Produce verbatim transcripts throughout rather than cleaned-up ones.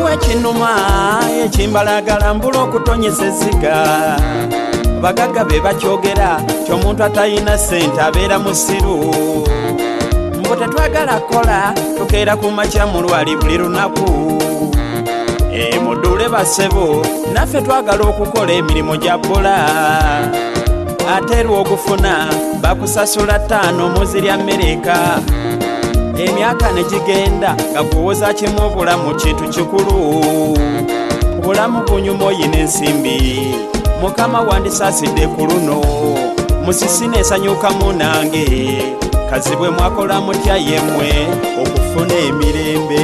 waliwo ekinuma ekimbalagala mbula okutonyesa ezziga bagagga be bakyogera ky'omuntu atalina ssente abeera musiru mbu tetwagala kola tukeera ku makya mu lwali buli lunaku e muddule basebo naffe twagala okukola emirimu gya bbula ate lw'ogufuna bakusasula ttaano muzirya Amerika emyaka ne gigenda nga kuwoza kimu obulamu kintu kikulu obulamu bunyuma oyina ensimbi mukama wandisaasidde ku luno musisi neesanyukamu nange kazibwe mwakola mutya yemmwe okufuna emirembe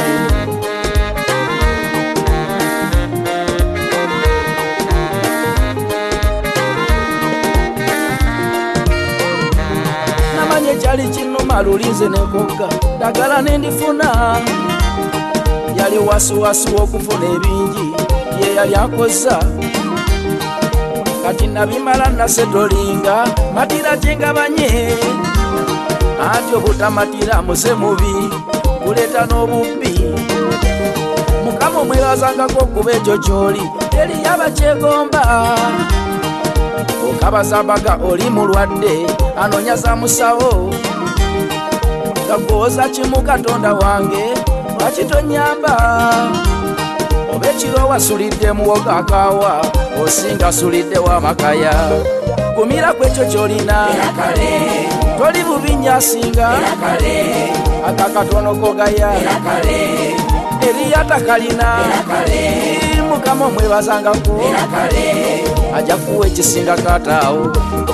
namanye kyali kinuma lulinze nenkogga dagala nendifuna yali wasuwasu okufuna ebingi ye yali akoza kati nabimala nasetolinga matira kyengabanye ati obutamatira muse mubi kuleta n'obubbi mukama omwebazangako okuba ekyo kyoli eri yaba kyegomba okabazabaga oli mulwadde anonya za musawo gagooza kimu katonda wange lwakitonyamba oba ekiro wasulidde muwogo akaawa osinga asulidde w'amakaya kumira kwekyo kyolina toli bubinyasinga akakatono kogaya eriyata kalina mukama omwebazangako ajja kuwa ekisinga kataawo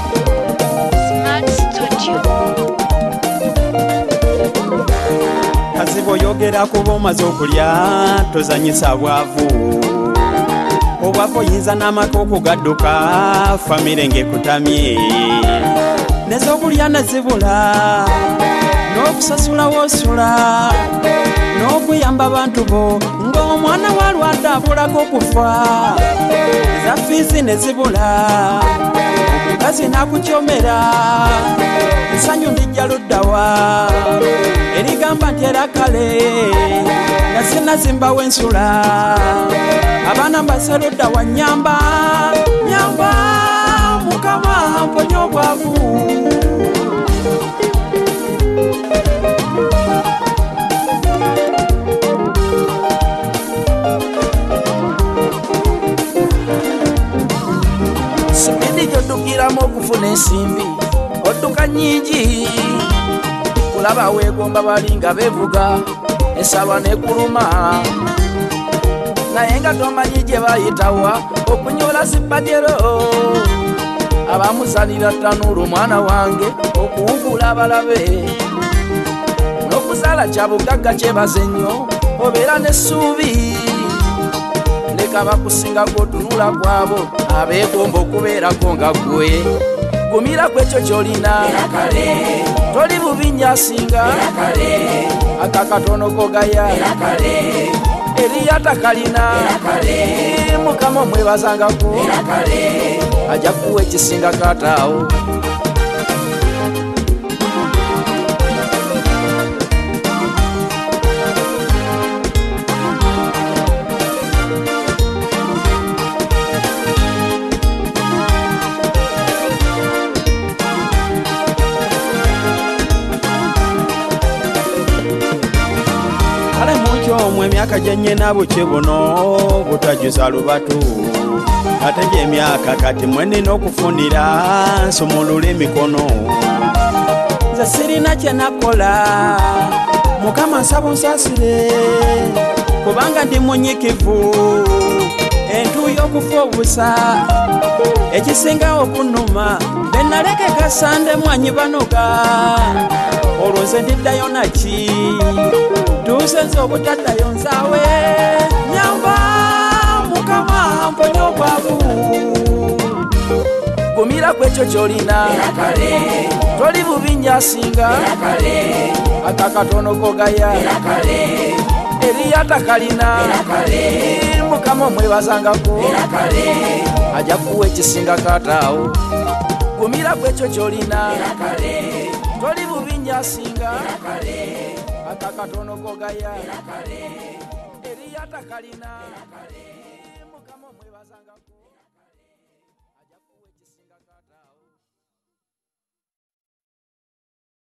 kazibu oyogera kuba omaze okulya tozanyisa bwavu obwavu oyinza n'amaka okugadduka famire ng'ekutamye nez'okulya nezibula n'okusasula w'osula n'okuyamba abantu bo ng'omwana walwadde abulako okufa eza fiizi nezibula omukazi n'akukyomera ensanyu ndijja luddawa erigamba nti era kale nasinazimbawo ensula abaana mbase luddawa nyamba nyamba mukama mponya obwavu sipidi gy'oddukiramu okufuna ensimbi odduka nyingi kulaba weegomba balinga bevuga ensalwa nekuluma naye nga tomanyi gye bayitawa okunyola zibajero abamuzanira ttanuulu mwana wange okuwugula abalabe n'okuzaala kya bugagga kyebaze nnyo obeera n'essuubi leka bakusingako otunula kwabo abeegomba okubeerako nga ggwe gumira kwekyo kyolina toli bubinyasinga akakatono kogaya eriyata kalina mukama omwebazangako ajja kuwa ekisinga kataawo omwe emyaka gyenye nabo kibuno butajuza lubatu ate gy'emyaka kati mwe nina okufunira nsumulula emikono nze sirina kye nakola mukama nsaba onsasire kubanga ndi munyikivu entuuyo okufa obusa ekisinga okunuma benaleke kasande mwanyi banoga olwo nze ndiddayo naki tusenze obutaddayo nzaawe nyamba mukama mponya obwavu gumira kwekyo kyolina toli bubinyasinga akakatono kogaya eriyata kalina mukama omwebazangako ajja kuwa ekisinga kataawo gumira kwekyo kyolina toli bubinyasinga akakatono kogaya eri yatakalina mukama omwebazangako ajakuwa ekisinga kataawo.